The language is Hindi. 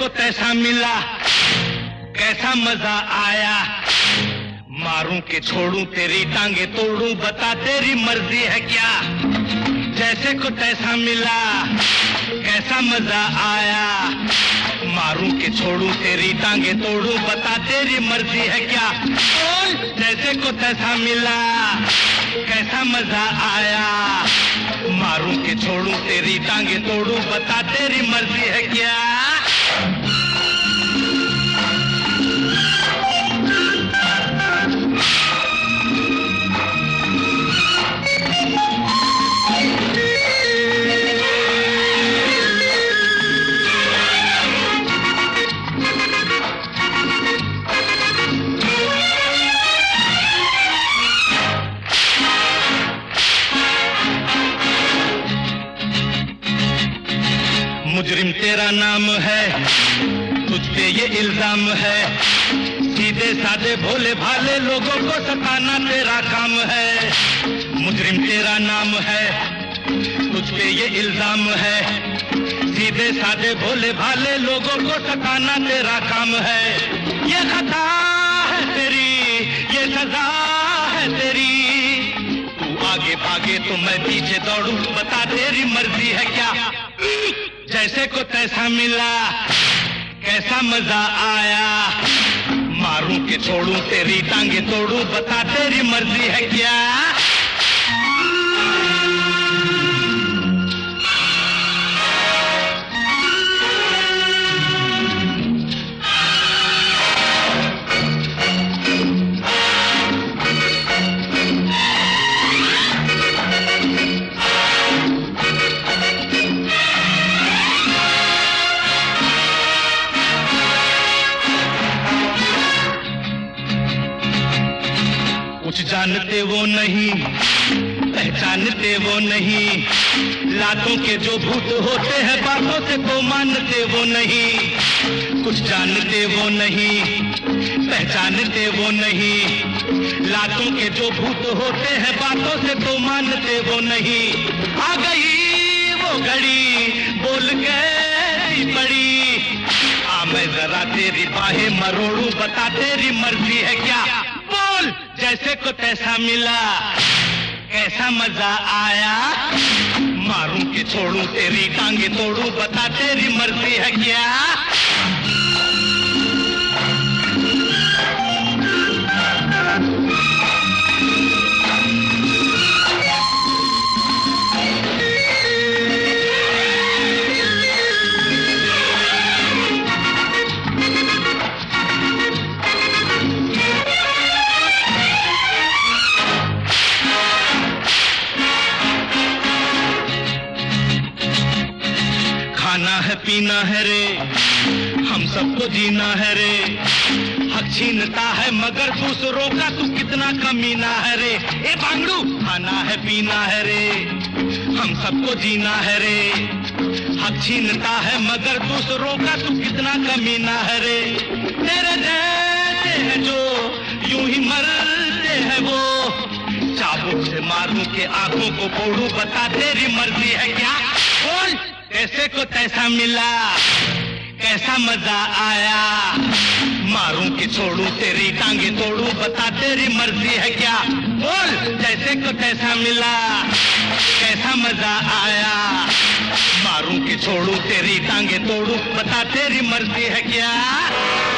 को तैसा मिला, कैसा मजा आया। मारूं कि छोड़ूं, तेरी टांगे तोड़ूं, बता तेरी मर्जी है क्या। जैसे को तैसा मिला, कैसा मजा आया। मारूं कि छोड़ूं, तेरी टांगे तोड़ूं, बता तेरी मर्जी है क्या। जैसे को तैसा मिला, कैसा मजा आया। मारूं कि छोड़ूं, तेरी टांगे तोड़ूं, बता तेरी मर्जी है क्या। मुजरिम तेरा नाम है, तुझ पे ये इल्जाम है। सीधे साधे भोले भाले लोगों को सताना तेरा काम है। मुजरिम तेरा नाम है, तुझ पे ये इल्जाम है। सीधे साधे भोले भाले लोगों को सताना तेरा काम है। ये खता है तेरी, ये सजा है तेरी। तू आगे भागे तो मैं पीछे दौड़ूं, बता तेरी मर्जी है क्या। जैसे को तैसा मिला, कैसा मजा आया। मारूं कि छोड़ूं, तेरी टांगे तोड़ूं, बता तेरी मर्जी है क्या। कुछ जानते वो नहीं, पहचानते वो नहीं। लातों के जो भूत होते हैं, बातों से तो मानते वो नहीं। कुछ जानते वो नहीं, पहचानते वो नहीं। लातों के जो भूत होते हैं, बातों से तो मानते वो नहीं। आ गई वो घड़ी, बोल गई पड़ी। आ मैं जरा तेरी बाहें मरोड़ूं, बता तेरी मर्जी है क्या। बोल जैसे को तैसा मिला, कैसा मजा आया। मारूं कि छोड़ूं, तेरी टांगे तोड़ूं, बता तेरी मर्जी है क्या। खाना है पीना है रे, हम सबको जीना है रे। हक छीनता है मगर दूसरों का, तू कितना कमीना है रे। ए बांगड़ू, खाना है पीना है रे, हम सबको जीना है रे। हक छीनता है मगर दूसरों का, तू कितना कमीना है रे। तेरे जैसे हैं जो यूं ही मरते हैं वो। चाबुक से मारूं के आंखों को फोड़ूं, बता तेरी मर्जी है क्या। बोल कैसे को तैसा मिला, कैसा मजा आया। मारूं कि छोड़ूं, तेरी टांगे तोड़ूं, बता तेरी मर्जी है क्या। बोल जैसे को तैसा मिला, कैसा मजा आया। मारूं कि छोड़ूं, तेरी टांगे तोड़ूं, बता तेरी मर्जी है क्या।